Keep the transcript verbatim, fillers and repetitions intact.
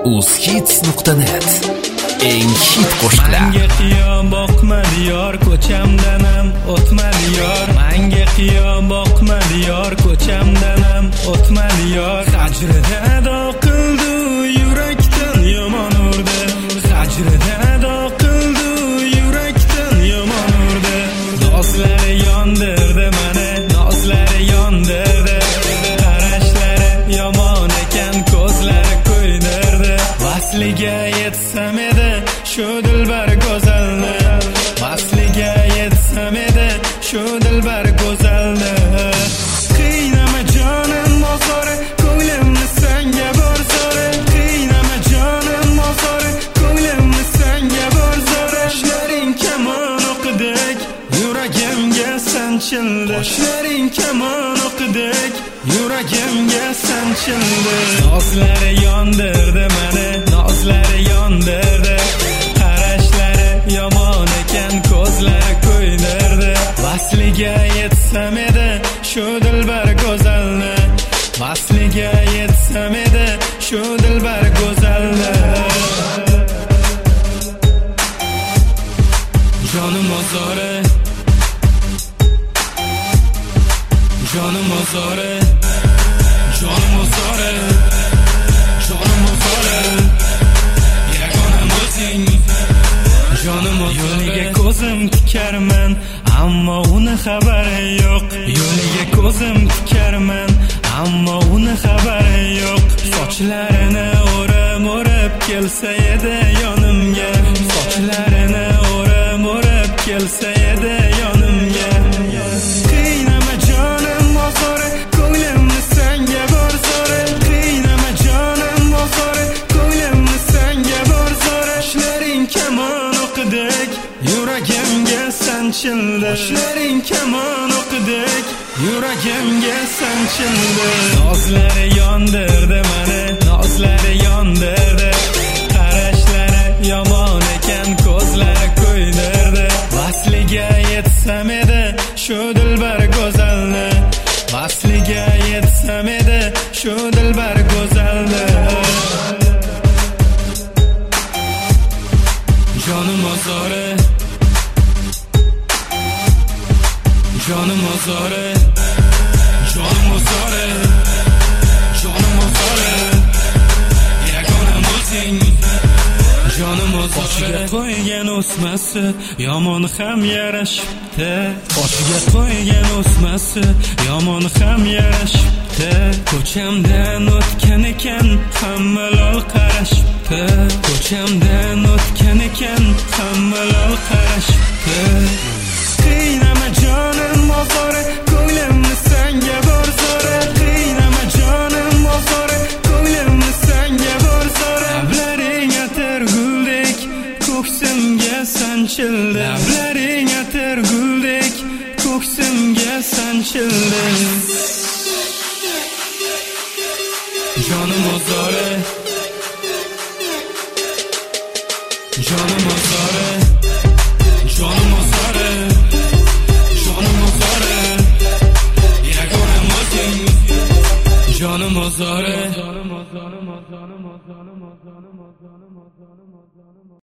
uzhits nuqta net eng hit qo'shiqlar. Menga qiyo boqma diyor, ko'chamdan ham o'tma diyor. Menga qiyo boqma diyor, ko'chamdan ham o'tma diyor. Hajrida ado qildi yurakdan yomon urdi. Hajrida ado qildi yurakdan yomon urdi. Nozlari yondirdi meni, nozlari yondirdi. Qarashlari yomon ekan, ko'zlari ko'ydirdi. Vasliga yetsam edi shu dilbar go'zalni, vasliga yetsam edi shu dilbar go'zalni. Qiynama jonim mozori, ko'nglimni senga borzori. Qiynama jonim mozori, ko'nglimni senga borzori. Qoshlaring kamon o'qidek yuragimga sanchildi. Qoshlaring kamon o'qidek yuragimga sanchildi. Nozlari yondirdi meni, nozlari yondirdi. Qarashlari yomon ekan, ko'zlari ko'ydirdi. Vasliga yetsam edi shu dilbar go'zalni, vasliga yetsam edi shu dilbar go'zalni. Jonim ozori, jonim ozori, jonim ozori, jonim ozori. Yagonam o'zing, jonim ozori. Yo'liga ko'zim tikarman, ammo uni xabari yo'q. Yo'liga ko'zim tikarman, ammo uni xabari yo'q. Sochlarini o'rab-o'rab kelsa edi yonimga. Sochlarini o'rab-o'rab kelsa edi yonimga. Qiynama jonim mozori, ko'nglimni senga borzori. Qiynama jonim mozori, ko'nglimni senga borzori. Qoshlaring kamon o'qidek yuragimga sanchildi. Qoshlaring kamon o'qidek yuragimga sanchildi. Nozlari yondirdi meni, nozlari yondirdi. Qarashlari yomon ekan, ko'zlari ko'ydirdi. Vasliga yetsam edi shu dilbar go'zalni, vasliga yetsam edi shu dilbar go'zalni. Jonim ozori, jonim ozori, jonim ozori, jonim ozori. Yagonam o'zing, jonim ozori. Boshiga qo'ygan o'smasi yomon ham yarashibdi. Boshiga qo'ygan o'smasi yomon ham yarashibdi. Ko'chamdan o'tgan ekan, hamma lol qarashibdi. Ko'chamdan o'tgan ekan, hamma lol qarashibdi. Qiynama jonim mozori, ko'nglimni senga borzori. Qiynama jonim mozori, ko'nglimni senga borzori. Lablaring atir guldek ko'ksimga sanchildi. Lablaring atir guldek ko'ksimga sanchildi. Jonim ozori, jonim ozori, jonim ozori, jonim ozori. Yagonam o'zing, jonim ozori, jonim ozori, jonim ozori, jonim ozori, jonim ozori.